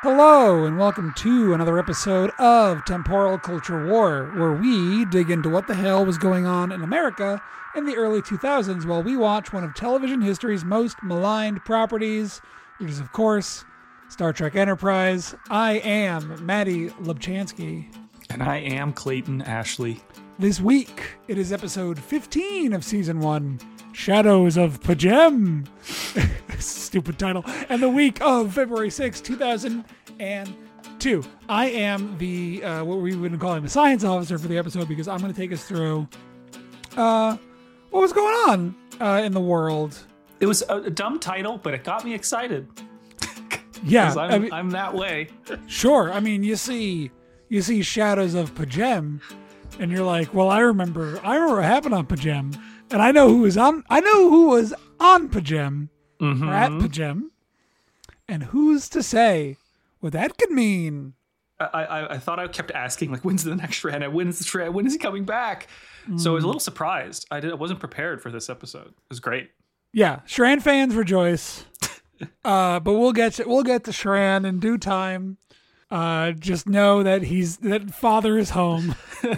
Hello, and welcome to another episode of Temporal Culture War, where we dig into what the hell was going on in America in the early 2000s while we watch one of television history's most maligned properties, which is, of course, Star Trek Enterprise. I am Maddie Lubchansky. And I am Clayton Ashley. This week, it is episode 15 of Season 1, Shadows of Pajem. Stupid title. And the week of February 6, 2002. I am the, what we would call him, the science officer for the episode, because I'm going to take us through what was going on in the world. It was a dumb title, but it got me excited. Yeah. I'm that way. Sure. I mean, you see Shadows of Pajem, and you're like, well, I remember what happened on Pajem. And I know who was on Pajem, or at Pajem, and who's to say what that could mean? I thought I kept asking, like, when's the next Shran? When's the Shran? When is he coming back? So I was a little surprised. I wasn't prepared for this episode. It was great. Yeah, Shran fans rejoice. But we'll get to Shran in due time. Just know that Father is home.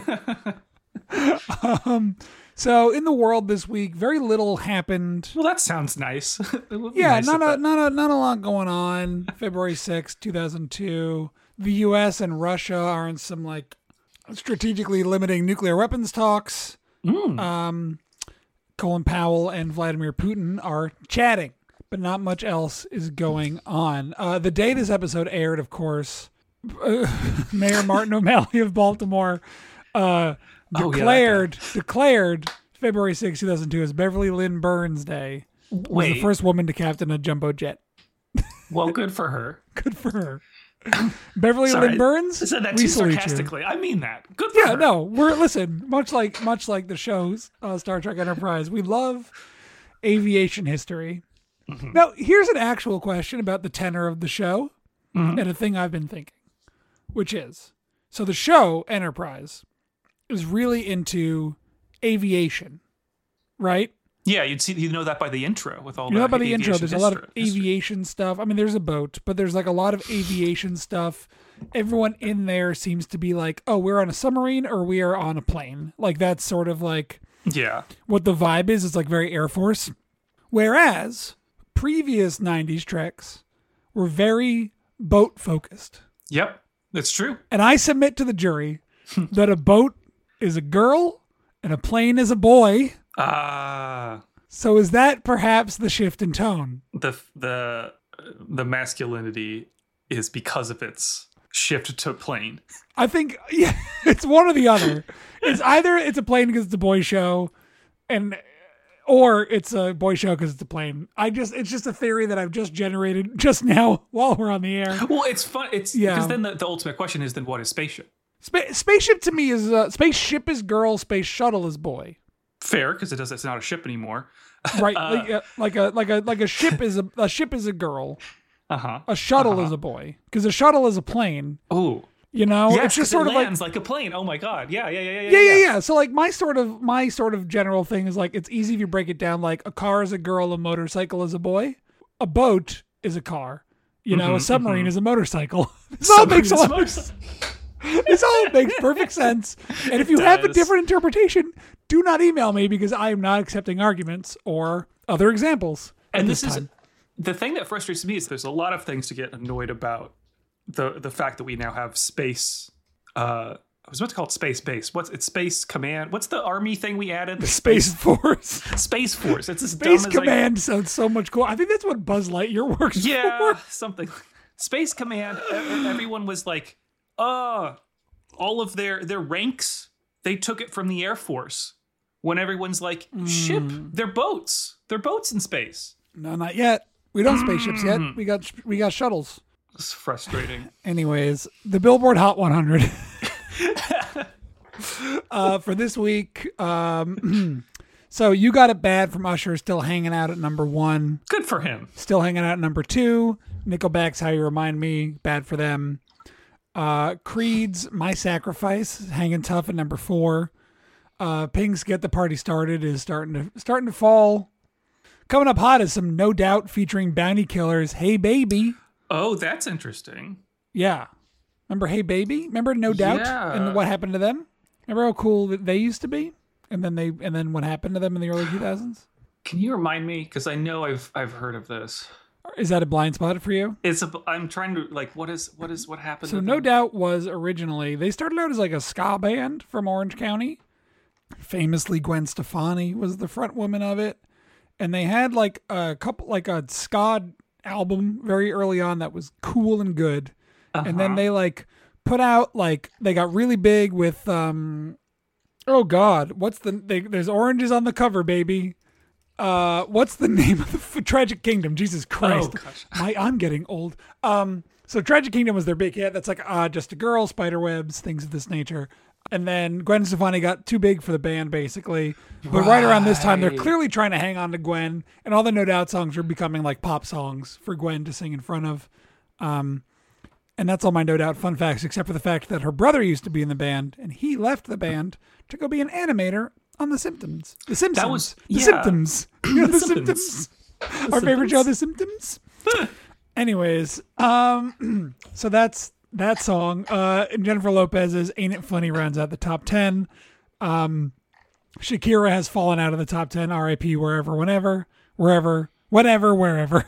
So in the world this week, very little happened. Well, that sounds nice. Yeah, not a lot going on. February 6th, 2002. The U.S. and Russia are in some like strategically limiting nuclear weapons talks. Colin Powell and Vladimir Putin are chatting, but not much else is going on. The day this episode aired, of course, Mayor Martin O'Malley of Baltimore declared February 6, 2002 as Beverly Lynn Burns Day. Was the first woman to captain a jumbo jet. Well, good for her. Good for her. Beverly Lynn Burns. I said that too sarcastically. I mean that. Good for her. Yeah, no. Much like the shows Star Trek Enterprise, we love aviation history. Mm-hmm. Now, here's an actual question about the tenor of the show, and a thing I've been thinking, which is, so the show Enterprise is really into aviation, right? Yeah, you know that by the intro with all. By the intro. There's a lot of aviation stuff. I mean, there's a boat, but there's like a lot of aviation stuff. Everyone in there seems to be like, "Oh, we're on a submarine or we are on a plane." Like that's sort of like what the vibe is. It's like very Air Force. Whereas previous '90s treks were very boat focused. Yep, that's true. And I submit to the jury that a boat is a girl and a plane is a boy. So is that perhaps the shift in tone? The masculinity is because of its shift to plane. I think it's one or the other. It's either it's a plane because it's a boy show, or it's a boy show because it's a plane. It's just a theory that I've just generated just now while we're on the air. Well, it's fun. Because then the ultimate question is, then what is spaceship? Spaceship to me is spaceship is girl, space shuttle is boy. Fair, because it's not a ship anymore. Right, like a ship is a ship is a girl. A shuttle is a boy, because a shuttle is a plane. Oh, yes, it's just sort of lands like a plane. Oh my god, yeah. So like my sort of general thing is like it's easy if you break it down. Like a car is a girl, a motorcycle is a boy, a boat is a car. A submarine is a motorcycle. This all makes a lot of sense. This all makes perfect sense. And if you have a different interpretation, do not email me because I am not accepting arguments or other examples. And this is the thing that frustrates me is there's a lot of things to get annoyed about. The fact that we now have space. I was about to call it space base. It's Space Command? What's the army thing we added? The Space Force. Space Force. It's as Space dumb Command sounds so much cool. I think that's what Buzz Lightyear works for. Yeah, something. Space Command. Everyone was like, all of their ranks, they took it from the Air Force. When everyone's like, ship, they're boats. They're boats in space. No, not yet. We don't have spaceships yet. We got shuttles. It's frustrating. Anyways, the Billboard Hot 100 for this week. So You Got It Bad from Usher, still hanging out at number 1. Good for him. Still hanging out at number 2. Nickelback's How You Remind Me, bad for them. Creed's My Sacrifice, hanging tough at number 4. Pink's Get the Party Started is starting to fall. Coming up hot is some No Doubt featuring Bounty Killers, Hey Baby. Oh, that's interesting. Yeah. Remember Hey Baby? Remember No Doubt Yeah. and what happened to them? Remember how cool that they used to be? And then what happened to them in the early 2000s? Can you remind me? Because I know I've heard of this. Is that a blind spot for you? I'm trying to like what happened? So to No them? Doubt was originally, they started out as like a ska band from Orange County. Famously, Gwen Stefani was the front woman of it. And they had like a ska album very early on that was cool and good. And then they like put out like, they got really big with, oh God, there's oranges on the cover, baby. What's the name of the Tragic Kingdom? Jesus Christ. Oh, gosh. I'm getting old. So Tragic Kingdom was their big hit. That's like Just a Girl, Spiderwebs, things of this nature. And then Gwen Stefani got too big for the band, basically. But right around this time, they're clearly trying to hang on to Gwen, and all the No Doubt songs are becoming like pop songs for Gwen to sing in front of. And that's all my No Doubt fun facts, except for the fact that her brother used to be in the band, and he left the band to go be an animator on The Simpsons. The Simpsons. That was The Symptoms. You know The Symptoms. Our favorite show, The Symptoms. Anyways, so that's that song. And Jennifer Lopez's "Ain't It Funny" rounds out the top 10. Shakira has fallen out of the top 10. R.I.P. Wherever, whenever, wherever, whatever, wherever.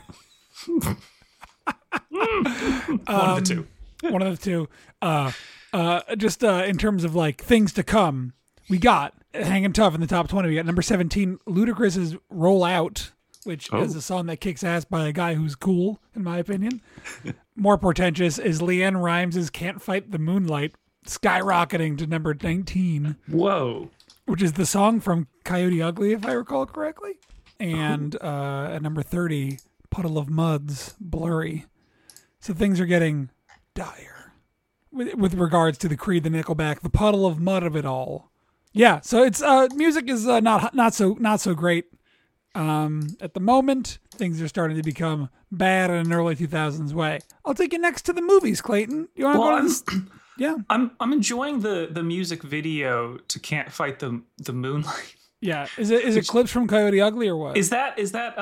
One of the two. One of the two. Just in terms of like things to come, we got hanging tough in the top 20. We got number 17, Ludacris's "Roll Out," which is a song that kicks ass by a guy who's cool, in my opinion. More portentous is Leanne Rimes' "Can't Fight the Moonlight," skyrocketing to number 19. Whoa. Which is the song from Coyote Ugly, if I recall correctly. And at number 30, Puddle of Mud's "Blurry." So things are getting dire with regards to the Creed, the Nickelback, the puddle of mud of it all. Yeah, so it's music is not so great at the moment. Things are starting to become bad in an early 2000s way. I'll take you next to the movies, Clayton. You want to go to this? Yeah, I'm enjoying the music video to "Can't Fight the Moonlight." Yeah, is it clips from Coyote Ugly or what? Is that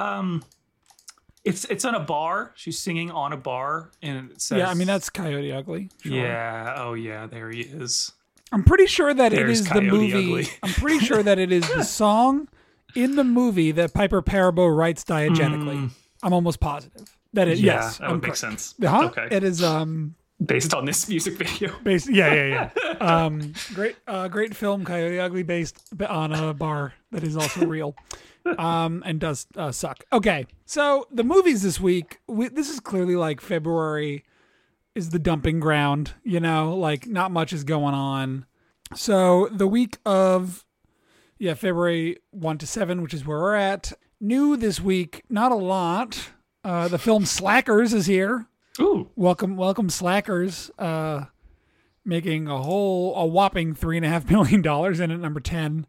it's on a bar. She's singing on a bar, and it says, yeah, I mean that's Coyote Ugly. Sure. Yeah. Oh yeah, there he is. I'm pretty sure that There's it is Coyote the movie. Ugly. I'm pretty sure that it is the song in the movie that Piper Perabo writes diegetically. I'm almost positive that it. Yeah, yes, that would make sense. Huh? Okay. It is based on this music video. Yeah. Great film, Coyote Ugly, based on a bar that is also real. And does suck. Okay, so the movies this week, this is clearly like February is the dumping ground, like not much is going on. So the week of, February 1 to 7, which is where we're at. New this week, not a lot. The film Slackers is here. Ooh. Welcome Slackers, making a whopping $3.5 million in at number 10.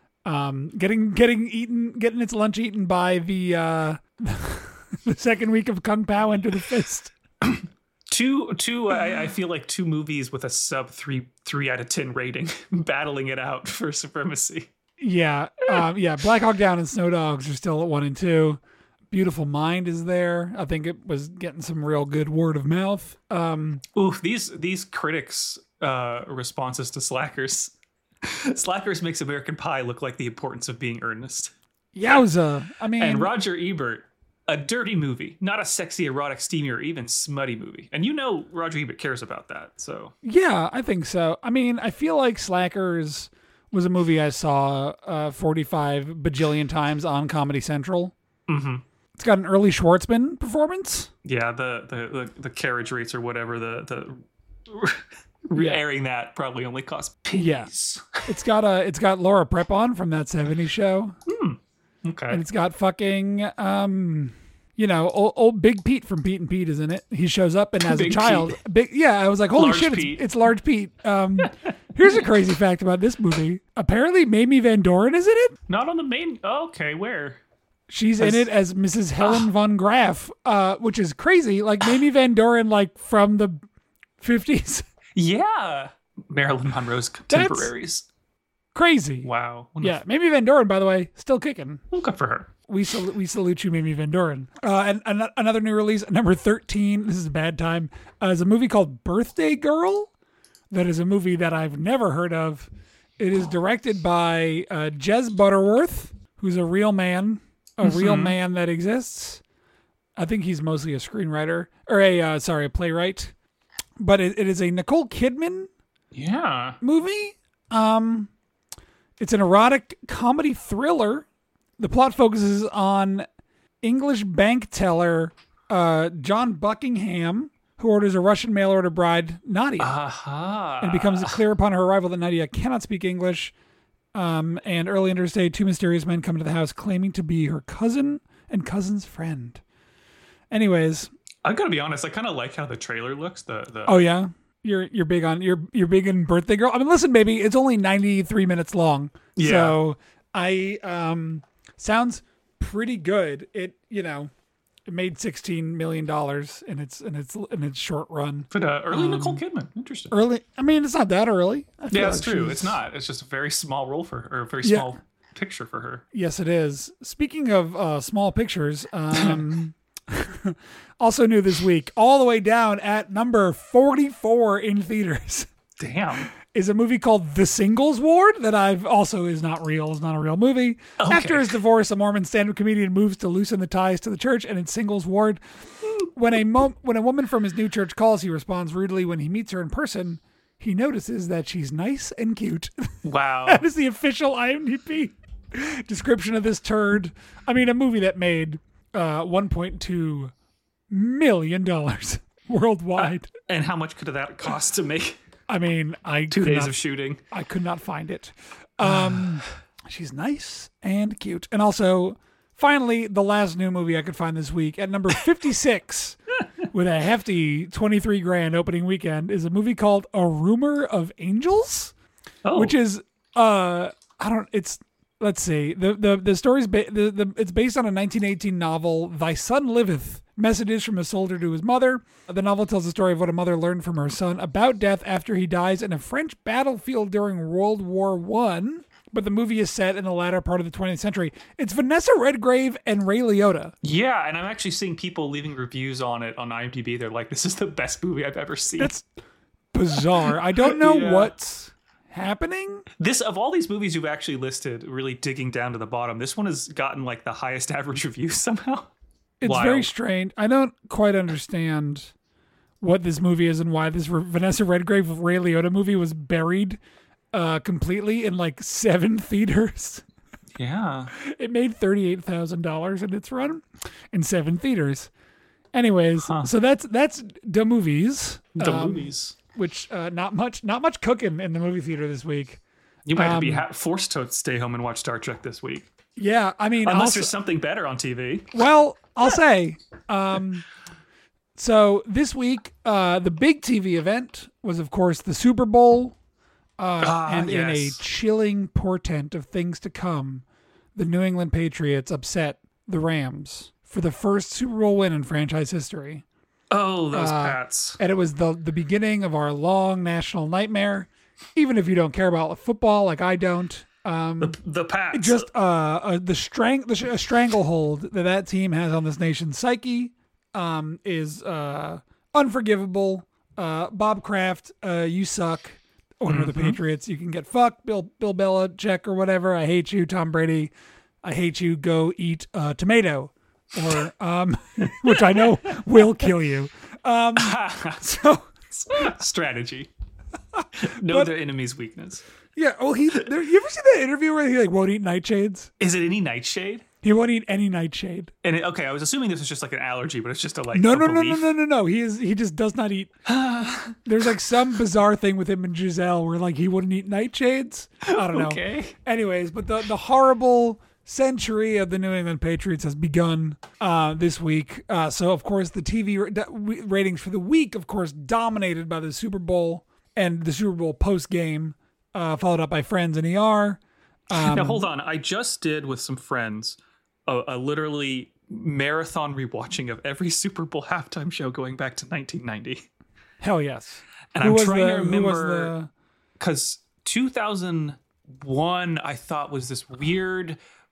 Getting its lunch eaten by the the second week of Kung Pao Enter the Fist. I feel like two movies with a sub 3 out of 10 rating battling it out for supremacy. Yeah. Black Hawk Down and Snow Dogs are still at 1 and 2. Beautiful Mind is there. I think it was getting some real good word of mouth. These critics' responses to Slackers. Slackers makes American Pie look like the importance of being earnest. Yowza. I mean, and Roger Ebert, a dirty movie, not a sexy, erotic, steamy, or even smutty movie. And Roger Ebert cares about that. So yeah, I think so. I mean, I feel like Slackers was a movie I saw 45 bajillion times on Comedy Central. Mm-hmm. It's got an early Schwartzman performance. Yeah, the carriage rates or whatever, the airing that probably only cost pennies. Yeah. It's got Laura Prepon from That 70s Show. Okay. And it's got fucking old Big Pete from Pete and Pete is in it. He shows up and as Big a child, Pete. I was like, holy Large shit, Pete. it's Large Pete. Here's a crazy fact about this movie. Apparently Mamie Van Doren is in it. Not on the main. Oh, okay, where? She's in it as Mrs. Helen von Graff, which is crazy. Like Mamie Van Doren, like from the 50s. Yeah. Marilyn Monroe's contemporaries. Crazy. Wow. Yeah. Mamie Van Doren, by the way, still kicking. Well, good for her. We salute you, Mimi Van Doren. And another new release, number 13. This is a bad time. Is a movie called Birthday Girl. That is a movie that I've never heard of. It is directed by Jez Butterworth, who's a real man, real man that exists. I think he's mostly a screenwriter or a playwright. But it is a Nicole Kidman movie. It's an erotic comedy thriller. The plot focuses on English bank teller John Buckingham, who orders a Russian mail-order bride, Nadia. And it becomes clear upon her arrival that Nadia cannot speak English. And early in her stay, two mysterious men come into the house claiming to be her cousin and cousin's friend. Anyways, I gotta be honest. I kind of like how the trailer looks. Oh yeah, you're big on you're big in Birthday Girl. I mean, listen, baby, it's only 93 minutes long. Yeah. So I sounds pretty good. It made $16 million in its short run. But early Nicole Kidman, interesting. Early, I mean, it's not that early. Yeah, it's true. It's not. It's just a very small role for her, or a very small picture for her. Yes, it is. Speaking of small pictures, also new this week, all the way down at number 44 in theaters. Damn. Is a movie called The Singles Ward that is not real. It's not a real movie. Okay. After his divorce, a Mormon stand-up comedian moves to loosen the ties to the church and its singles ward. When a woman from his new church calls, he responds rudely. When he meets her in person, he notices that she's nice and cute. Wow. That is the official IMDb description of this turd. I mean, a movie that made $1.2 million worldwide. And how much could that cost to make? I mean, 2 days of shooting. I could not find it. She's nice and cute. And also, finally, the last new movie I could find this week at number 56 with a hefty $23,000 opening weekend is a movie called A Rumor of Angels, which is let's see. The story's it's based on a 1918 novel, Thy Son Liveth. Messages from a soldier to his mother. The novel tells the story of what a mother learned from her son about death after he dies in a French battlefield during World War I. But the movie is set in the latter part of the 20th century. It's Vanessa Redgrave and Ray Liotta. Yeah, and I'm actually seeing people leaving reviews on it on IMDb. They're like, this is the best movie I've ever seen. That's bizarre. I don't know what's happening. This, of all these movies you've actually listed, really digging down to the bottom, this one has gotten like the highest average reviews somehow. It's very strange. I don't quite understand what this movie is and why this Vanessa Redgrave Ray Liotta movie was buried completely in like 7 theaters. Yeah. It made $38,000 in its run in 7 theaters. Anyways, so that's the movies. The movies. Which not much cooking in the movie theater this week. You might be forced to stay home and watch Star Trek this week. Yeah, I mean, unless there's something better on TV. Well, I'll say. So this week, the big TV event was, of course, the Super Bowl. In a chilling portent of things to come, the New England Patriots upset the Rams for the first Super Bowl win in franchise history. Oh, those Pats. And it was the beginning of our long national nightmare. Even if you don't care about football like I don't. The Pats. Just a stranglehold that team has on this nation's psyche is unforgivable. Bob Kraft, you suck. Owner of the Patriots. You can get fucked. Bill Belichick or whatever. I hate you. Tom Brady, I hate you. Go eat a tomato. Or which I know will kill you. So strategy. Know their enemy's weakness. Yeah. Well, you ever see that interview where he won't eat nightshades? Is it any nightshade? He won't eat any nightshade. And I was assuming this was just like an allergy, but it's just a No. He just does not eat. There's like some bizarre thing with him and Giselle where like he wouldn't eat nightshades. I don't know. Okay. Anyways, but the horrible century of the New England Patriots has begun this week. So of course the TV ratings for the week, of course, dominated by the Super Bowl and the Super Bowl post game, followed up by Friends and ER. Now hold on, I just did with some friends a literally marathon rewatching of every Super Bowl halftime show going back to 1990. Hell yes. And I'm trying to remember because 2001 I thought was this weird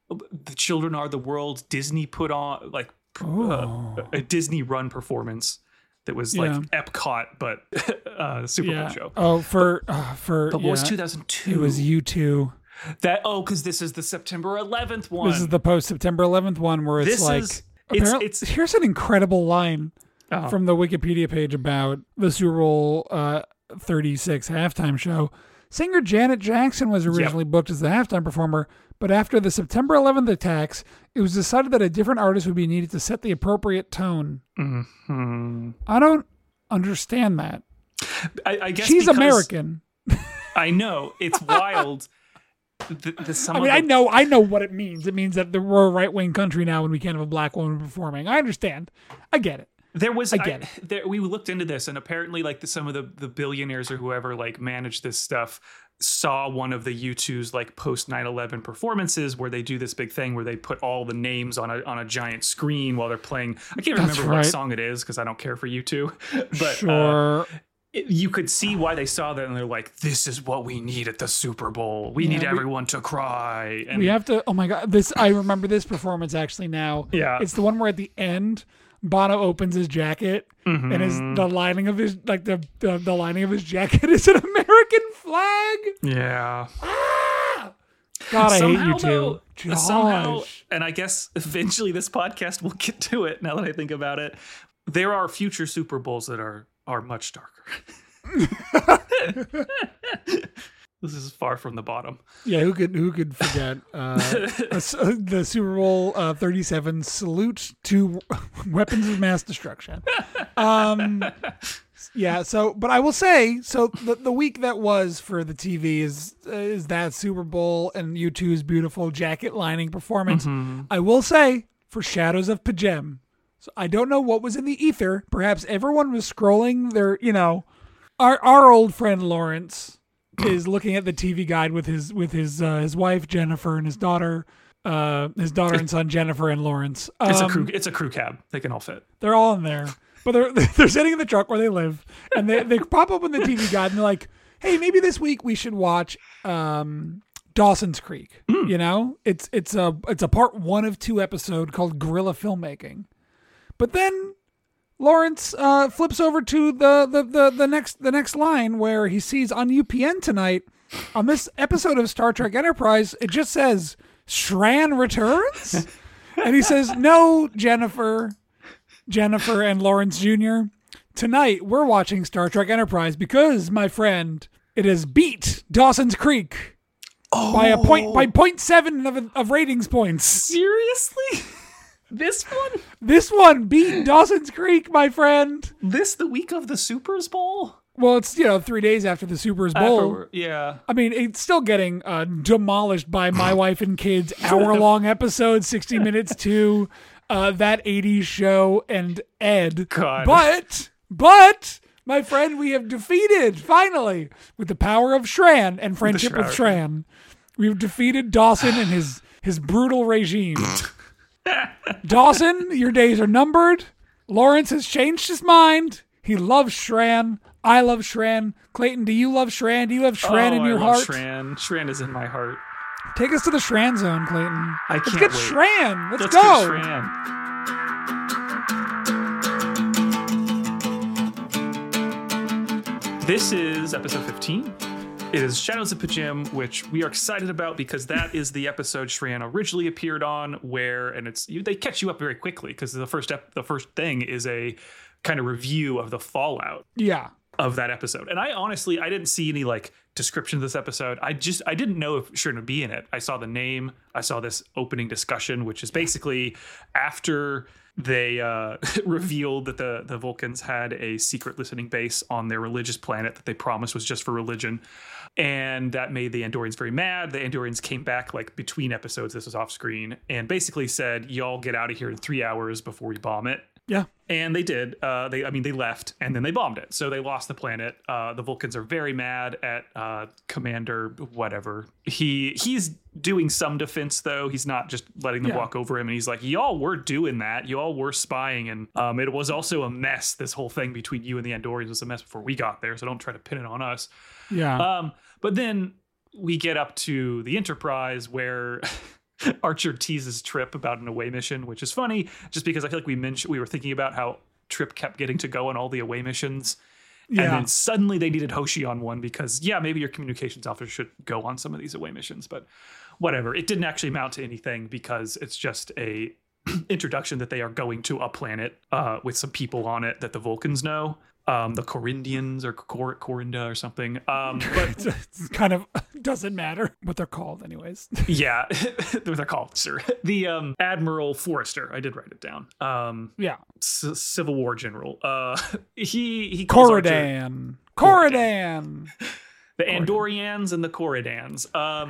The Children Are the World. Disney put on like a Disney run performance that was like Epcot, but Super Bowl show. Oh, for but what was 2002? It was U2. Because this is the September 11th one. This is the post September 11th one where here's an incredible line from the Wikipedia page about the Super Bowl 36 halftime show. Singer Janet Jackson was originally booked as the halftime performer, but after the September 11th attacks, it was decided that a different artist would be needed to set the appropriate tone. Mm-hmm. I don't understand that. I guess she's American. I know. It's wild. I know what it means. It means that we're a right-wing country now and we can't have a black woman performing. I understand. I get it. We looked into this, and apparently, like some of the billionaires or whoever like managed this stuff saw one of the U2's like post 9/11 performances where they do this big thing where they put all the names on a giant screen while they're playing. I can't remember what song it is because I don't care for U2, but sure. You could see why they saw that, and they're like, "This is what we need at the Super Bowl. We need everyone to cry." And we have to. Oh my God! I remember this performance actually now. Yeah, it's the one where at the end, Bono opens his jacket, and the lining of his the lining of his jacket is an American flag. Yeah. Ah! God, I hate you too. Somehow, and I guess eventually this podcast will get to it. Now that I think about it, there are future Super Bowls that are much darker. This is far from the bottom. Yeah, who could forget the Super Bowl 37 salute to weapons of mass destruction. Yeah, but I will say, the week that was for the TV is that Super Bowl and U2's beautiful jacket lining performance. Mm-hmm. I will say, for Shadows of Pajem, so I don't know what was in the ether. Perhaps everyone was scrolling their, our old friend Lawrence is looking at the TV guide with his wife Jennifer and his daughter and son Jennifer and Lawrence. It's a crew cab. They can all fit. They're all in there, but they're sitting in the truck where they live, and they pop up in the TV guide and they're like, "Hey, maybe this week we should watch Dawson's Creek." It's a part 1 of 2 episode called Guerrilla Filmmaking. But then Lawrence flips over to the next line where he sees on UPN tonight on this episode of Star Trek Enterprise, it just says Shran returns, and he says, "No, Jennifer and Lawrence Jr. Tonight we're watching Star Trek Enterprise because, my friend, it has beat Dawson's Creek by 0.7 of ratings points." Seriously? This one beat Dawson's Creek, my friend. The week of the Super Bowl? Well, it's 3 days after the Super Bowl. Yeah. I mean, it's still getting demolished by My Wife and Kids hour-long episode, 60 Minutes to That 80s Show and Ed. God. But my friend, we have defeated, finally, with the power of Shran and friendship with Shran, we've defeated Dawson and his brutal regime. Dawson, your days are numbered. Lawrence has changed his mind. He loves Shran. I love Shran. Clayton, do you love Shran? Do you have Shran in your heart? Shran. Shran is in my heart. Take us to the Shran zone, Clayton. Let's get wait. Shran. Let's go. Get Shran. This is episode 15. It is Shadows of Pajem, which we are excited about because that is the episode Shran originally appeared on, they catch you up very quickly because the first thing is a kind of review of the fallout. Yeah. Of that episode. And I didn't see any like description of this episode. I didn't know if Shran would be in it. I saw the name. I saw this opening discussion, which is basically after they revealed that the Vulcans had a secret listening base on their religious planet that they promised was just for religion. And that made the Andorians very mad. The Andorians came back like between episodes. This was off screen and basically said, y'all get out of here in 3 hours before we bomb it. Yeah. And they did. They left and then they bombed it. So they lost the planet. The Vulcans are very mad at Commander whatever. He's doing some defense, though. He's not just letting them walk over him. And he's like, y'all were doing that. Y'all were spying. And it was also a mess. This whole thing between you and the Andorians was a mess before we got there. So don't try to pin it on us. Yeah. But then we get up to the Enterprise where Archer teases Trip about an away mission, which is funny, just because I feel like we were thinking about how Trip kept getting to go on all the away missions. Yeah. And then suddenly they needed Hoshi on one because, maybe your communications officer should go on some of these away missions. But whatever. It didn't actually amount to anything because it's just a introduction that they are going to a planet with some people on it that the Vulcans know. The Corindians or Corinda or something. But it kind of doesn't matter what they're called anyways. Yeah, they're called, sir. The Admiral Forrester. I did write it down. Civil War general. He calls Corridan. Corridan. The Andorians and the Corridans.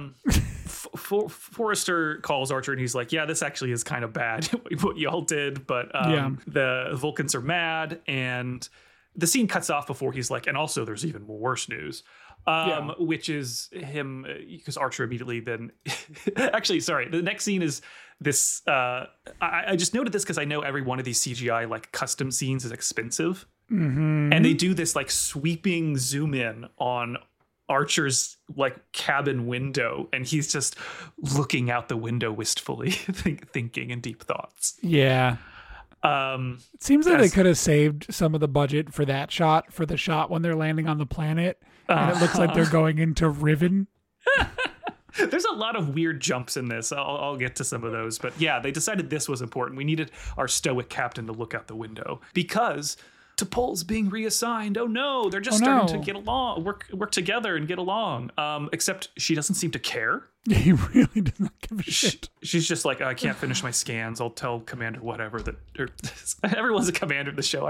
Forrester calls Archer and he's like, yeah, this actually is kind of bad what y'all did, but the Vulcans are mad, and the scene cuts off before he's like, and also there's even worse news, which is him, because Archer immediately then actually, sorry, the next scene is this. I just noted this because I know every one of these CGI like custom scenes is expensive, and they do this like sweeping zoom in on Archer's like cabin window, and he's just looking out the window wistfully, thinking in deep thoughts. Yeah. It seems like they could have saved some of the budget for that shot, for the shot when they're landing on the planet, and it looks like they're going into Riven. There's a lot of weird jumps in this. I'll get to some of those, but yeah, they decided this was important. We needed our stoic captain to look out the window because T'Pol's being reassigned. Oh no, they're just starting to get along, work together and get along. Except she doesn't seem to care. He really does not give a shit. She's just like, I can't finish my scans. I'll tell Commander whatever that. Everyone's a commander in the show.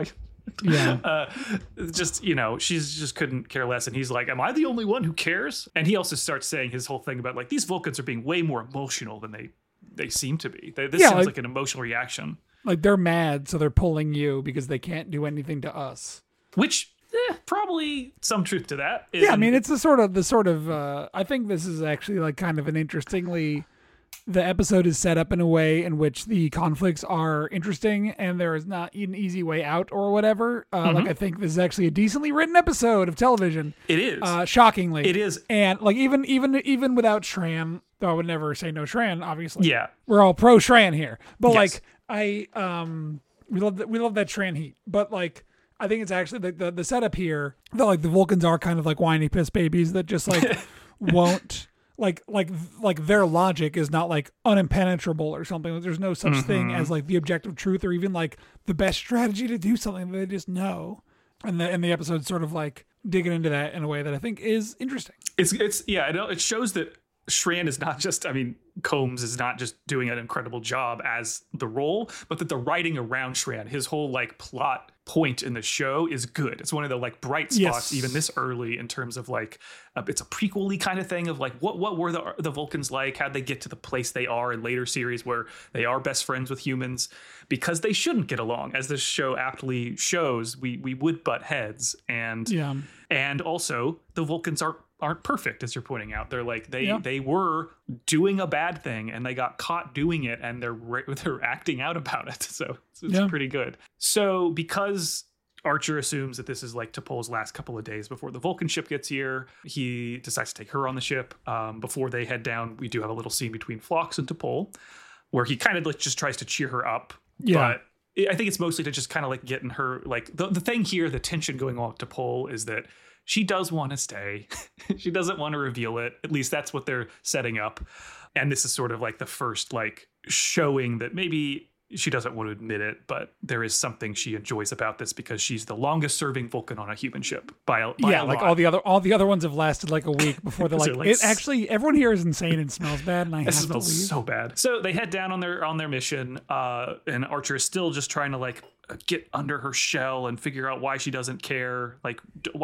She just couldn't care less. And he's like, am I the only one who cares? And he also starts saying his whole thing about like these Vulcans are being way more emotional than they seem to be. This seems like an emotional reaction. Like they're mad, so they're pulling you because they can't do anything to us. Which probably some truth to that. I mean, it's the sort of. I think this is actually like kind of an interestingly. The episode is set up in a way in which the conflicts are interesting, and there is not an easy way out or whatever. Like I think this is actually a decently written episode of television. It is, shockingly, it is, and like even without Shran, though I would never say no Shran. Obviously, yeah, we're all pro Shran here, but yes. We love that Shran heat, but like I think it's actually the setup here that like the Vulcans are kind of like whiny piss babies that just like won't like their logic is not like unimpenetrable or something. There's no such thing as like the objective truth or even like the best strategy to do something that they just know. And the episode's sort of like digging into that in a way that I think is interesting. It shows that Shran is not just, Combs is not just doing an incredible job as the role, but that the writing around Shran, his whole like plot point in the show is good. It's one of the like bright spots, even this early, in terms of like, it's a prequel-y kind of thing of like, what were the Vulcans like? How'd they get to the place they are in later series where they are best friends with humans? Because they shouldn't get along. As this show aptly shows, we would butt heads. And also the Vulcans aren't perfect, as you're pointing out. They're like they were doing a bad thing and they got caught doing it, and they're acting out about it. So it's pretty good. So because Archer assumes that this is like T'Pol's last couple of days before the Vulcan ship gets here, he decides to take her on the ship. Before they head down, we do have a little scene between Phlox and T'Pol where he kind of like just tries to cheer her up. But I think it's mostly to just kind of like getting her like the thing here, the tension going on with T'Pol is that she does want to stay. She doesn't want to reveal it. At least that's what they're setting up. And this is sort of like the first like showing that maybe she doesn't want to admit it, but there is something she enjoys about this because she's the longest serving Vulcan on a human ship by a like lot. all the other ones have lasted like a week before they're like, it actually everyone here is insane and smells bad, and I have to leave. It smells so bad. So they head down on their mission, and Archer is still just trying to like get under her shell and figure out why she doesn't care. Like,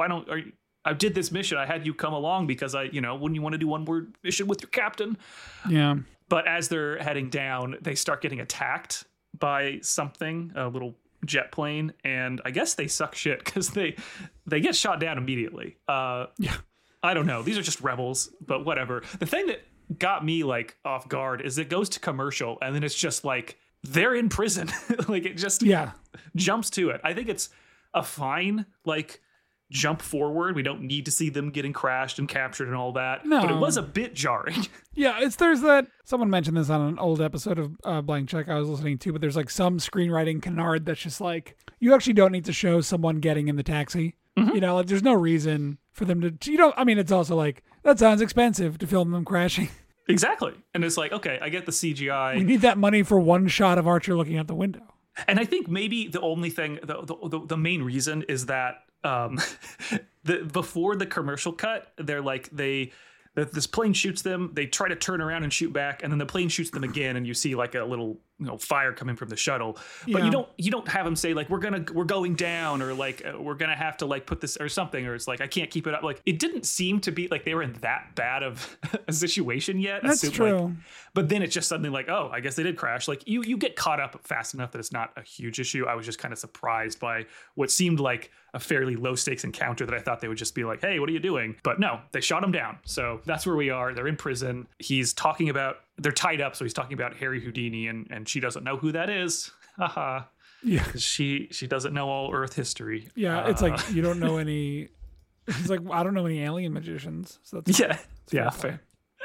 I did this mission. I had you come along because wouldn't you want to do one more mission with your captain? Yeah. But as they're heading down, they start getting attacked by something, a little jet plane, and I guess they suck shit because they get shot down immediately. I don't know. These are just rebels, but whatever. The thing that got me like off guard is it goes to commercial and then it's just like they're in prison. Like it just jumps to it. I think it's a fine like jump forward. We don't need to see them getting crashed and captured and all that. No. But it was a bit jarring. Yeah, there's that. Someone mentioned this on an old episode of Blank Check I was listening to, but there's like some screenwriting canard that's just like, you actually don't need to show someone getting in the taxi. Mm-hmm. You know, like there's no reason for them to, it's also like, that sounds expensive to film them crashing. Exactly. And it's like, okay, I get the CGI. We need that money for one shot of Archer looking out the window. And I think maybe the only thing, the main reason is that before the commercial cut, they're like, this plane shoots them, they try to turn around and shoot back, and then the plane shoots them again, and you see like a little fire coming from the shuttle. But you don't have them say like we're going down, or like we're gonna have to like put this or something, or it's like I can't keep it up. Like it didn't seem to be like they were in that bad of a situation yet. That's true. Like, but then it's just suddenly like, oh, I guess they did crash. Like you get caught up fast enough that it's not a huge issue. I was just kind of surprised by what seemed like a fairly low stakes encounter that I thought they would just be like, hey, what are you doing? But no, they shot him down. So that's where we are. They're in prison. He's talking about, they're tied up. So he's talking about Harry Houdini, and she doesn't know who that is. Haha. Yeah. She doesn't know all Earth history. Yeah. It's like, you don't know any, he's like, I don't know any alien magicians. So that's fair.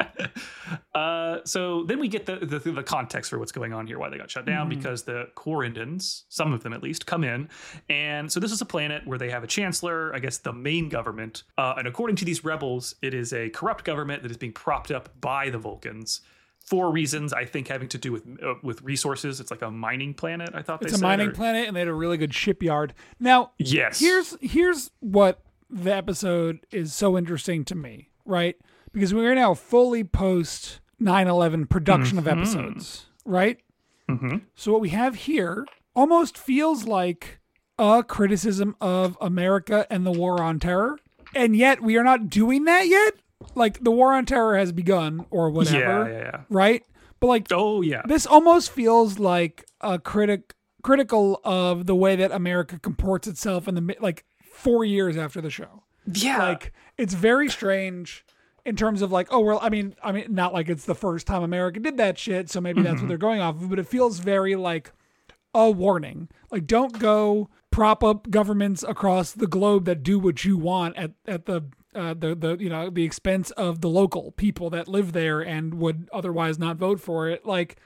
So then we get the context for what's going on here, why they got shut down, because the Quarrendans, some of them at least, come in. And so this is a planet where they have a chancellor, I guess the main government. And according to these rebels, it is a corrupt government that is being propped up by the Vulcans for reasons, I think, having to do with resources. It's like a mining planet, I thought it's a mining planet, and they had a really good shipyard. Now, yes, here's what the episode is so interesting to me, right? Because we are now fully post 9/11 production of episodes, right? Mm-hmm. So what we have here almost feels like a criticism of America and the war on terror. And yet we are not doing that yet. Like the war on terror has begun or whatever, yeah. right? But like, this almost feels like a critical of the way that America comports itself in the 4 years after the show. Yeah. Like it's very strange. In terms of like, oh, well, I mean, not like it's the first time America did that shit, so maybe that's what they're going off of, but it feels very like a warning. Like, don't go prop up governments across the globe that do what you want at the expense of the local people that live there and would otherwise not vote for it. Like,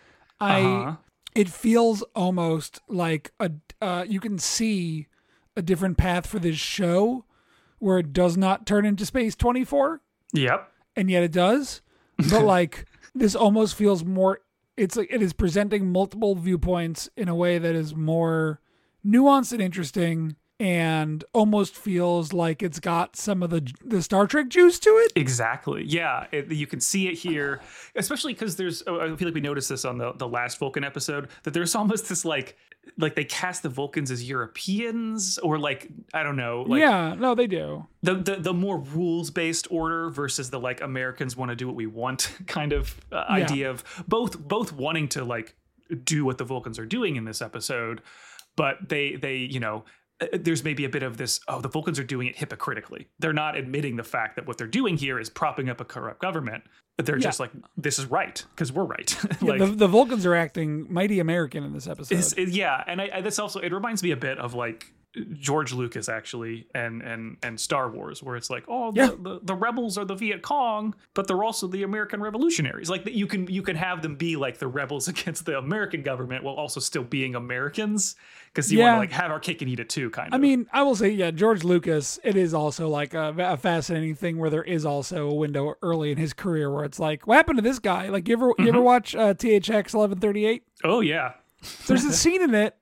it feels almost like you can see a different path for this show where it does not turn into Space 24. Yep. And yet it does. But like this almost feels more, it's like it is presenting multiple viewpoints in a way that is more nuanced and interesting, and almost feels like it's got some of the Star Trek juice to it. Exactly. Yeah. You can see it here, especially because I feel like we noticed this on the last Vulcan episode, that there's almost this like they cast the Vulcans as Europeans, or like, I don't know. Like, yeah, no, they do. The more rules-based order versus the like Americans want to do what we want kind of idea of both wanting to like do what the Vulcans are doing in this episode, but they there's maybe a bit of this, the Vulcans are doing it hypocritically. They're not admitting the fact that what they're doing here is propping up a corrupt government. But they're just like, this is right, because we're right. Like, the Vulcans are acting mighty American in this episode. And that's also, it reminds me a bit of like George Lucas actually, and Star Wars, where it's like, the rebels are the Viet Cong, but they're also the American revolutionaries. Like you can have them be like the rebels against the American government while also still being Americans, because you want to like have our cake and eat it too, kind of. I mean, I will say, George Lucas, it is also like a fascinating thing where there is also a window early in his career where it's like, what happened to this guy? Like, you ever watch THX 1138? Oh yeah. There's a scene in it,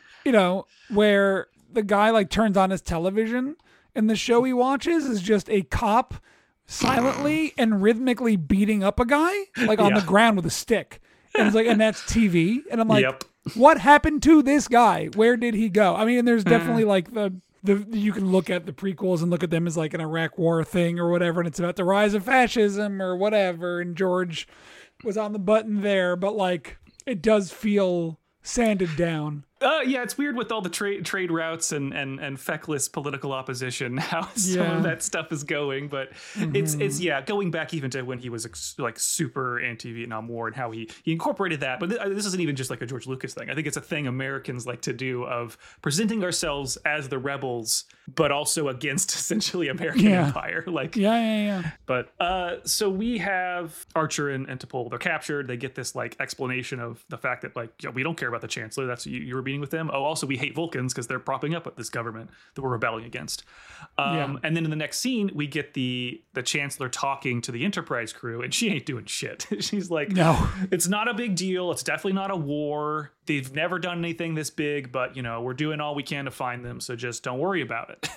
where the guy like turns on his television and the show he watches is just a cop silently and rhythmically beating up a guy like on the ground with a stick. And it's like, and that's TV. And I'm like, what happened to this guy? Where did he go? I mean, and there's definitely like you can look at the prequels and look at them as like an Iraq war thing or whatever. And it's about the rise of fascism or whatever. And George was on the button there, but like, it does feel sanded down. Yeah, it's weird with all the trade routes and feckless political opposition, how some of that stuff is going. But it's going back even to when he was like super anti-Vietnam War and how he incorporated that. But this isn't even just like a George Lucas thing. I think it's a thing Americans like to do of presenting ourselves as the rebels, but also against essentially American empire. Like But so we have Archer and T'Pol. They're captured. They get this like explanation of the fact that like we don't care about the Chancellor. That's you were meeting with them. Oh, also we hate Vulcans because they're propping up this government that we're rebelling against. And then in the next scene, we get the Chancellor talking to the Enterprise crew, and she ain't doing shit. She's like, no, it's not a big deal. It's definitely not a war. They've never done anything this big, but we're doing all we can to find them. So just don't worry about it.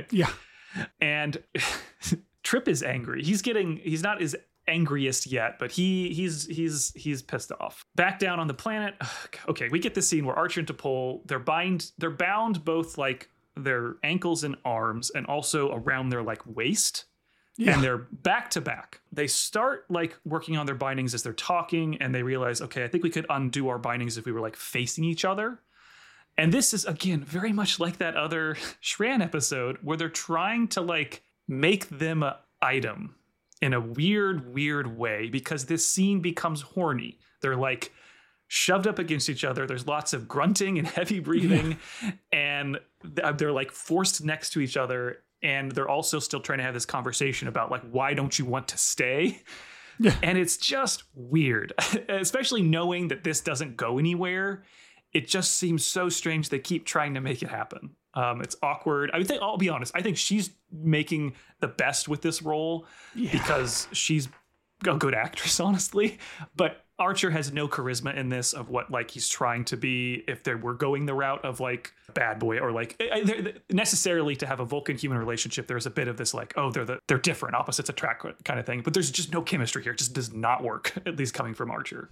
And Trip is angry. He's not as angriest yet, but he's pissed off. Back down on the planet. Okay, we get this scene where Archer and T'Pol, they're bound both like their ankles and arms and also around their like waist. And they're back to back. They start like working on their bindings as they're talking, and they realize, okay, I think we could undo our bindings if we were like facing each other. And this is again very much like that other Shran episode where they're trying to like make them an item in a weird way, because this scene becomes horny. They're like shoved up against each other. There's lots of grunting and heavy breathing, and they're like forced next to each other. And they're also still trying to have this conversation about like, why don't you want to stay? And it's just weird, especially knowing that this doesn't go anywhere. It just seems so strange. They keep trying to make it happen. It's awkward. I'll be honest. I think she's making the best with this role because she's a good actress, honestly. But Archer has no charisma in this of what like he's trying to be. If they were going the route of like bad boy or like necessarily to have a Vulcan human relationship, there's a bit of this like, oh, they're different, opposites attract kind of thing. But there's just no chemistry here. It just does not work, at least coming from Archer.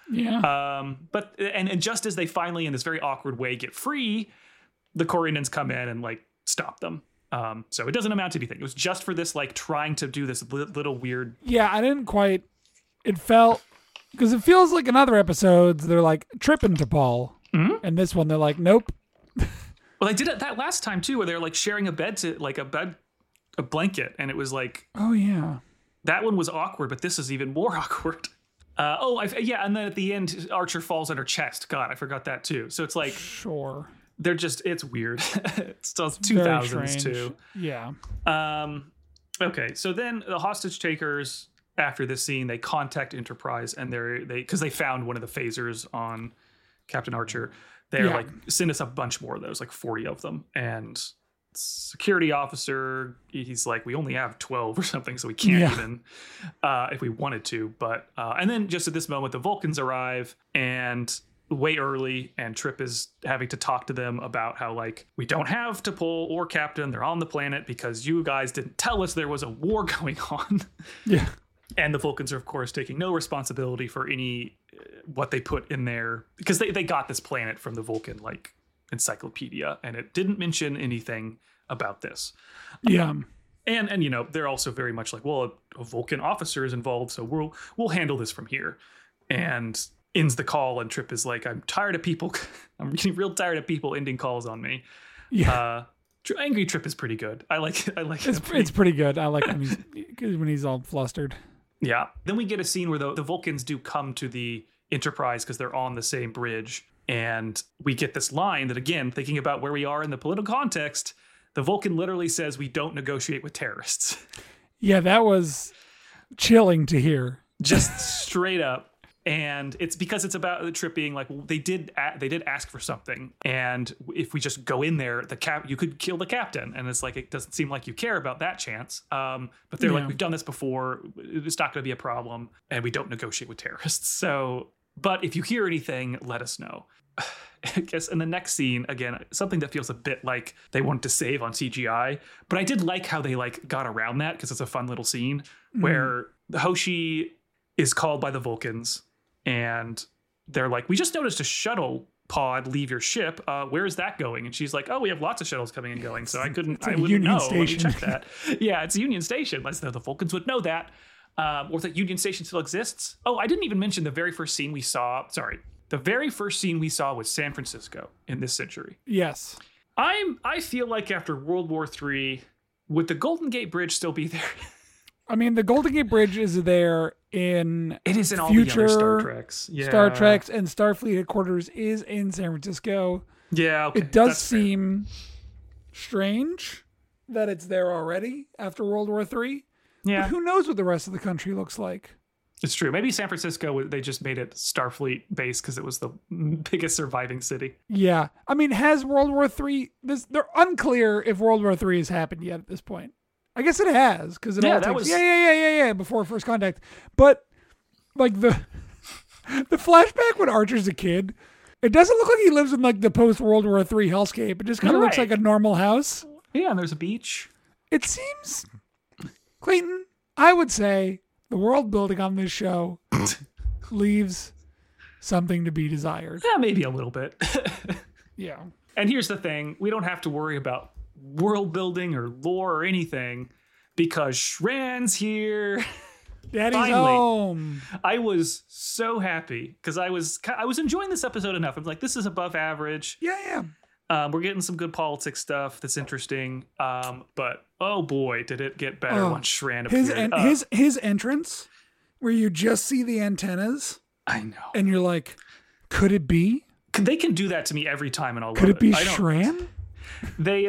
But just as they finally in this very awkward way get free, the Koriandans come in and like stop them. So it doesn't amount to anything. It was just for this like trying to do this little weird. Yeah, I didn't quite. It felt because it feels like in other episodes they're like tripping T'Pol, and this one they're like, nope. Well, they did it that last time too, where they're like sharing a blanket, and it was like, oh yeah, that one was awkward, but this is even more awkward. And then at the end, Archer falls on her chest. God, I forgot that too. So it's like, sure, they're just, it's weird. It's still 2000s too. Yeah. Okay, so then the hostage takers, after this scene, they contact Enterprise, and because they found one of the phasers on Captain Archer. They're like, send us a bunch more of those, like 40 of them. And security officer, he's like, we only have 12 or something, so we can't even if we wanted to. But and then just at this moment, the Vulcans arrive and way early, and Trip is having to talk to them about how like, we don't have T'Pol or Captain. They're on the planet because you guys didn't tell us there was a war going on. Yeah. And the Vulcans are, of course, taking no responsibility for any what they put in there, because they got this planet from the Vulcan like encyclopedia, and it didn't mention anything about this. Yeah. And they're also very much like, well, a Vulcan officer is involved, so we'll handle this from here. And ends the call, and Trip is like, I'm tired of people. I'm getting real tired of people ending calls on me. Yeah. Angry Trip is pretty good. I like it's pretty good. I like when he's all flustered. Yeah. Then we get a scene where the Vulcans do come to the Enterprise because they're on the same bridge. And we get this line that, again, thinking about where we are in the political context, the Vulcan literally says, we don't negotiate with terrorists. Yeah, that was chilling to hear. Just straight up. And it's because it's about the Trip being like, well, they did ask for something, and if we just go in there, you could kill the captain. And it's like, it doesn't seem like you care about that chance. But they're like, we've done this before. It's not going to be a problem, and we don't negotiate with terrorists. So, but if you hear anything, let us know. I guess in the next scene, again, something that feels a bit like they wanted to save on CGI, but I did like how they like got around that, because it's a fun little scene where the Hoshi is called by the Vulcans. And they're like, we just noticed a shuttle pod leave your ship. Where is that going? And she's like, oh, we have lots of shuttles coming and going. So I wouldn't know. Station. Let me check that. Yeah, it's a Union Station. Let's know the Vulcans would know that. Or that Union Station still exists. Oh, I didn't even mention the very first scene we saw. Sorry. The very first scene we saw was San Francisco in this century. Yes. I feel like after World War III, would the Golden Gate Bridge still be there? I mean, the Golden Gate Bridge is there in It is in all future the other Star Treks. Yeah. Star Treks, and Starfleet headquarters is in San Francisco. Yeah, okay. It does That's fair. seem strange that it's there already after World War III. Yeah. But who knows what the rest of the country looks like? It's true. Maybe San Francisco, they just made it Starfleet base because it was the biggest surviving city. Yeah. I mean, has World War III... They're unclear if World War III has happened yet at this point. I guess it has, because it all takes... Yeah, before First Contact. But, like, the flashback when Archer's a kid, it doesn't look like he lives in, like, the post-World War III hellscape. It just kind of looks like a normal house. Yeah, and there's a beach. It seems... Clayton, I would say... The world building on this show leaves something to be desired. Yeah, maybe a little bit. Yeah. And here's the thing. We don't have to worry about world building or lore or anything because Shran's here. Daddy's Finally. home. I was so happy because I was enjoying this episode enough. I'm like, this is above average. Yeah. We're getting some good politics stuff that's interesting. But oh boy, did it get better once Shran appeared. His entrance, where you just see the antennas. I know. And you're like, could it be? They can do that to me every time, and I'll love Could it be I don't- Shran? They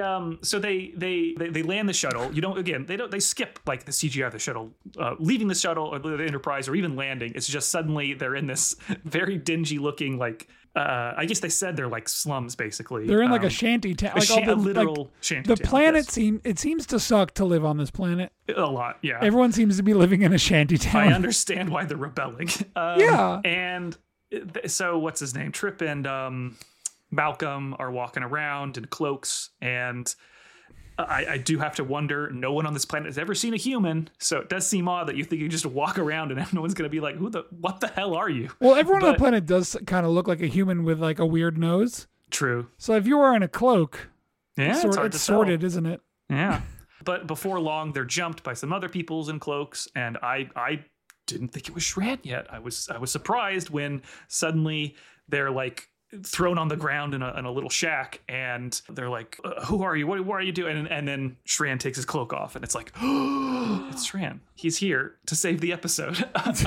they land the shuttle. They skip like the CGI of the shuttle, leaving the shuttle or the Enterprise, or even landing. It's just suddenly they're in this very dingy looking I guess they said they're like slums basically. They're in like a shanty town. A literal shanty the town. planet Yes. seems to suck to live on this planet. A lot. Yeah. Everyone seems to be living in a shanty town. I understand why they're rebelling. Yeah. And so what's his name? Trip and Malcolm are walking around in cloaks, and I do have to wonder, no one on this planet has ever seen a human, so it does seem odd that you think you just walk around and no one's going to be like, what the hell are you? Well, everyone on the planet does kind of look like a human with like a weird nose. True. So if you're wearing a cloak, Yeah, it's hard to tell. sorted, isn't it? Yeah. But before long, they're jumped by some other peoples in cloaks, and I didn't think it was Shran yet. I was surprised when suddenly they're like thrown on the ground in a little shack, and they're like, who are you? What are you doing? And then Shran takes his cloak off, and it's like, oh, it's Shran. He's here to save the episode.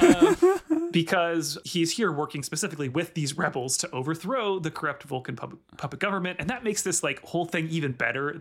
Because he's here working specifically with these rebels to overthrow the corrupt Vulcan puppet government. And that makes this like whole thing even better.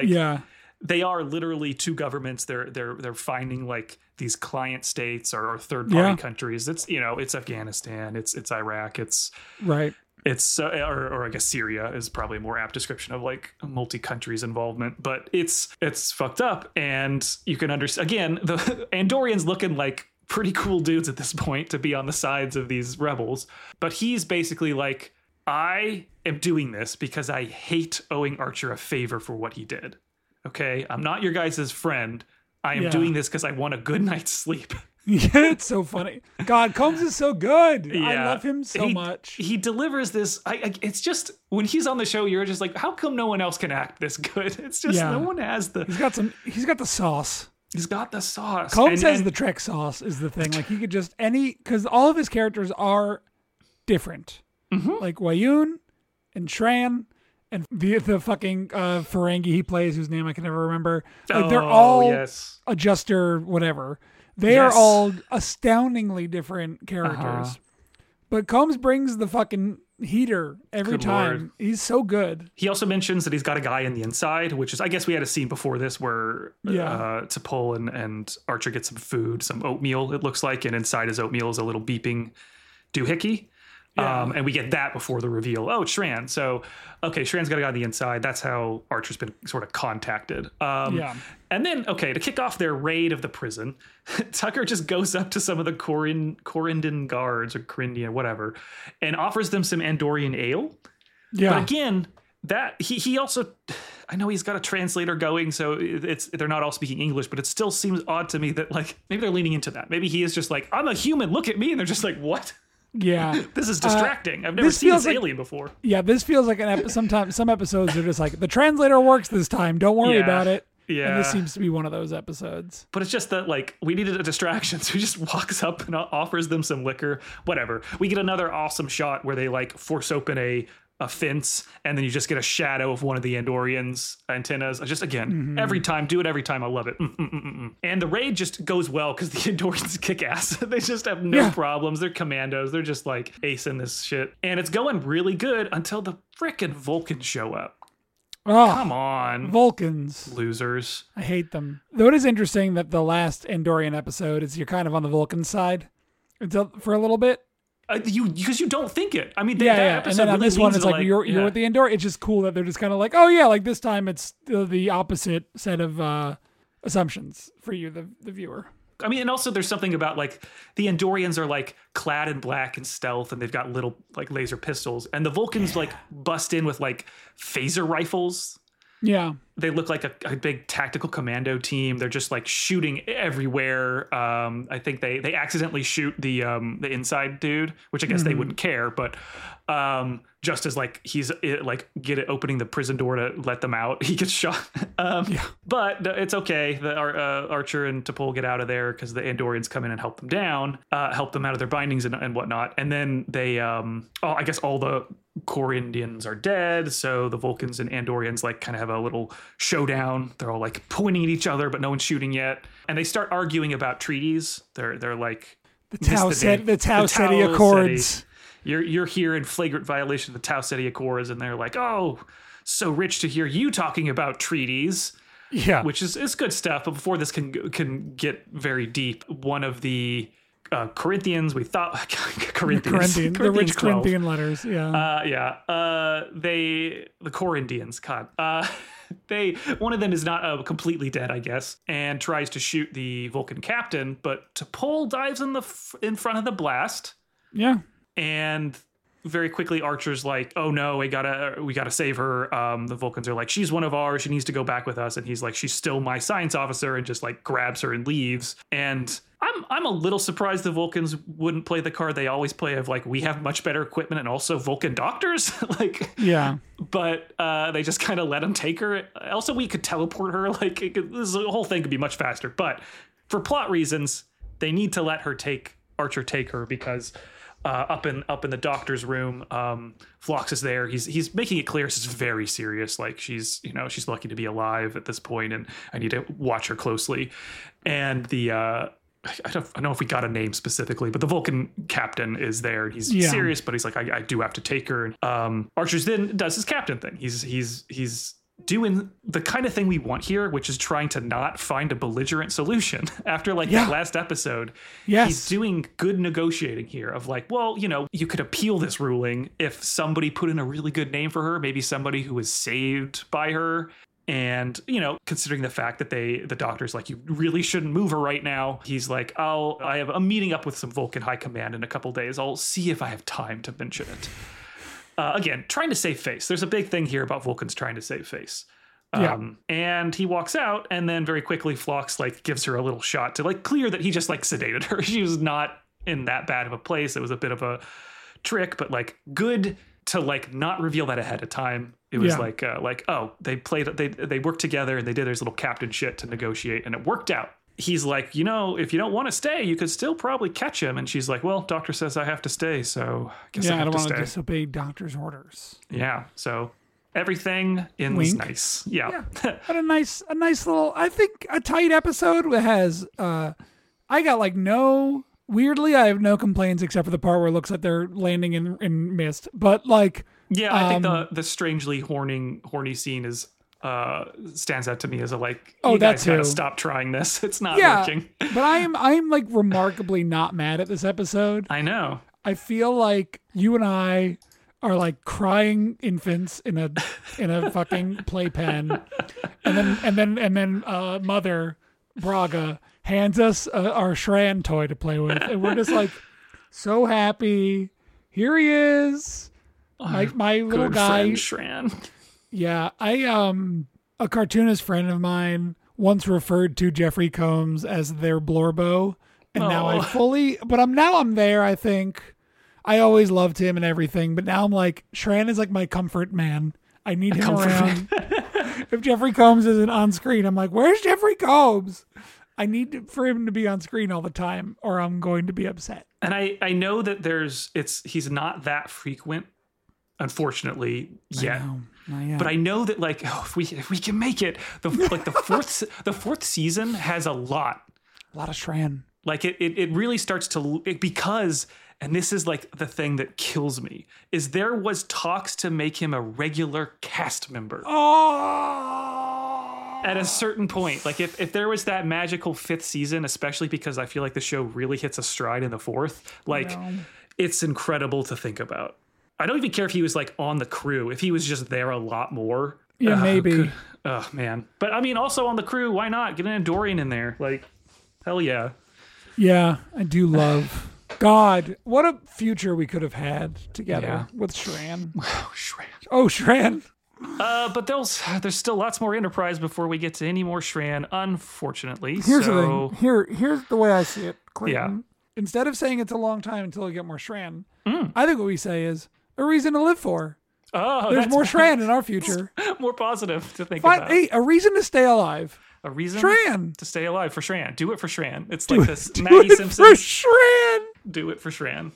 They are literally two governments. They're finding like these client states or third party countries. It's it's Afghanistan, it's Iraq, it's right. It's or I guess Syria is probably a more apt description of like multi countries involvement, but it's fucked up. And you can understand again, the Andorians looking like pretty cool dudes at this point to be on the sides of these rebels, but he's basically like, I am doing this because I hate owing Archer a favor for what he did. Okay, I'm not your guys' friend. I am doing this because I want a good night's sleep. Yeah, it's so funny. God, Combs is so good. Yeah. I love him so much. He delivers this. It's just when he's on the show, you're just like, how come no one else can act this good? It's just no one has the. He's got the sauce. He's got the sauce. Combs has the Trek sauce is the thing. Like he could just because all of his characters are different. Mm-hmm. Like Wayun and Shran. And the fucking Ferengi he plays, whose name I can never remember. Like they're all adjuster whatever. They are all astoundingly different characters. But Combs brings the fucking heater every time. Lord. He's so good. He also mentions that he's got a guy in the inside, which is, I guess we had a scene before this where T'Pol and Archer get some food, some oatmeal, it looks like. And inside his oatmeal is a little beeping doohickey. Yeah. And we get that before the reveal. Oh, it's Shran. So, okay, Shran's got a guy on the inside. That's how Archer's been sort of contacted. And then, okay, to kick off their raid of the prison, Tucker just goes up to some of the Corindon guards or Corindian, whatever, and offers them some Andorian ale. Yeah. But again, that he also, I know he's got a translator going, so they're not all speaking English, but it still seems odd to me that like maybe they're leaning into that. Maybe he is just like, I'm a human, look at me, and they're just like, what? Yeah, this is distracting. I've never seen this alien before. Yeah, this feels like sometimes some episodes are just like the translator works this time. Don't worry about it. Yeah. And this seems to be one of those episodes. But it's just that, like, we needed a distraction, so he just walks up and offers them some liquor. Whatever. We get another awesome shot where they, like, force open a fence, and then you just get a shadow of one of the Andorians' antennas. Just, again, every time. Do it every time. I love it. And the raid just goes well because the Andorians kick ass. They just have no problems. They're commandos. They're just, like, acing this shit. And it's going really good until the frickin' Vulcans show up. Oh, come on. Vulcans. Losers. I hate them. Though it is interesting that the last Andorian episode is you're kind of on the Vulcan side for a little bit. Because you don't think it. I mean, that episode and then on this one, it's like you're with the Andor. It's just cool that they're just kind of like, oh yeah, like this time it's the opposite set of assumptions for you, the viewer. I mean, and also there's something about like the Andorians are like clad in black and stealth, and they've got little like laser pistols, and the Vulcans like bust in with like phaser rifles. Yeah. They look like a big tactical commando team. They're just like shooting everywhere. I think they accidentally shoot the inside dude, which I guess they wouldn't care, but just as like he's like opening the prison door to let them out, he gets shot. But it's okay. Archer and T'Pol get out of there because the Andorians come in and help them down, help them out of their bindings and whatnot. And then they, I guess all the Corinthians are dead, so the Vulcans and Andorians like kind of have a little showdown. They're all like pointing at each other, but no one's shooting yet. And they start arguing about treaties. They're like the Tau Ceti Accords. You're here in flagrant violation of the Tau Ceti Accords, and they're like, oh, so rich to hear you talking about treaties. Yeah, which is good stuff. But before this can get very deep, one of the Corinthians, we thought Corinthians, the rich Corinthian letters, the Corinthians, God, one of them is not completely dead, I guess, and tries to shoot the Vulcan captain, but T'Pol dives in front of the blast, and very quickly Archer's like, oh no, we gotta save her. The Vulcans are like, she's one of ours, she needs to go back with us, and he's like, she's still my science officer, and just like grabs her and leaves. And I'm a little surprised the Vulcans wouldn't play the card they always play of like, we have much better equipment and also Vulcan doctors. But they just kind of let him take her. Also, we could teleport her. Like this whole thing could be much faster. But for plot reasons, they need to let Archer take her because up in the doctor's room, Phlox is there. He's making it clear this is very serious. Like she's lucky to be alive at this point, and I need to watch her closely. And the I don't know if we got a name specifically, but the Vulcan captain is there. He's serious, but he's like, I do have to take her. And Archer's then does his captain thing. He's doing the kind of thing we want here, which is trying to not find a belligerent solution after that last episode. He's doing good negotiating here of like, well, you could appeal this ruling if somebody put in a really good name for her, maybe somebody who was saved by her. And, considering the fact that the doctor's like, you really shouldn't move her right now. He's like, I have a meeting up with some Vulcan high command in a couple days. I'll see if I have time to mention it. Again, trying to save face. There's a big thing here about Vulcans trying to save face. And he walks out, and then very quickly Phlox gives her a little shot to clear that he just sedated her. She was not in that bad of a place. It was a bit of a trick, but good to not reveal that ahead of time. It was they worked together and they did their little captain shit to negotiate, and it worked out. He's like, if you don't want to stay, you could still probably catch him. And she's like, well, doctor says I have to stay, so I guess I have to stay. I don't want to disobey doctor's orders. Yeah, so everything is nice. Yeah. But a nice little, I think a tight episode that has, I got weirdly, I have no complaints except for the part where it looks like they're landing in mist. But I think the strangely horny scene is stands out to me as you guys gotta stop trying this. It's not working. But I'm remarkably not mad at this episode. I know. I feel like you and I are crying infants in a fucking playpen, and then Mother Braga hands us our Shran toy to play with, and we're just so happy. Here he is, my little guy, Shran. Yeah, a cartoonist friend of mine once referred to Jeffrey Combs as their Blorbo, and now I'm there. I think I always loved him and everything, but now I'm Shran is my comfort man. I need him around. if Jeffrey Combs isn't on screen, I'm like, where's Jeffrey Combs? I need for him to be on screen all the time, or I'm going to be upset. And I know that he's not that frequent, unfortunately, yet. Not yet. But I know that if we can make it, the fourth season has a lot of Shran. Like it really starts to because, and this is like the thing that kills me, is there was talks to make him a regular cast member. At a certain point, like if there was that magical 5th season, especially because I feel like the show really hits a stride in the 4th, it's incredible to think about. I don't even care if he was like on the crew, if he was just there a lot more. Yeah, maybe. Oh man. But I mean, also on the crew, why not get an Andorian in there? Like, hell yeah. Yeah, I do love. God, what a future we could have had together with Shran. Oh, Shran. But there's still lots more Enterprise before we get to any more Shran, unfortunately. Here's the thing. Here's the way I see it, Clayton. Yeah. Instead of saying it's a long time until we get more Shran, I think what we say is a reason to live for. Oh, there's more Shran in our future. More positive to think about. Hey, a reason to stay alive. A reason Shran. To stay alive for Shran. Do it for Shran. It's do like it, this Maggie Simpson. For Shran. Do it for Shran.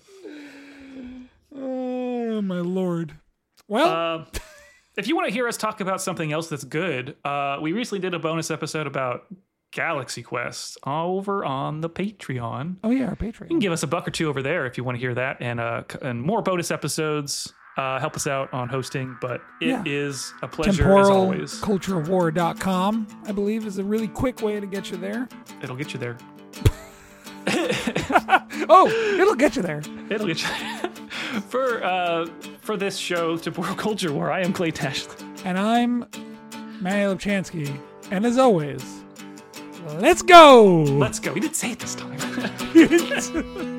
Oh my lord. Well, if you want to hear us talk about something else that's good, we recently did a bonus episode about Galaxy Quest over on the Patreon. Oh yeah, our Patreon. You can give us $1 or $2 over there if you want to hear that, and more bonus episodes. Help us out on hosting, but it is a pleasure as always. TemporalCultureWar.com, I believe, is a really quick way to get you there. It'll get you there. It'll get you there. It'll get you there. For this show, Temporal Culture War, I am Clay Tashley. And I'm Manny Lipchansky. And as always, let's go! Let's go. We didn't say it this time.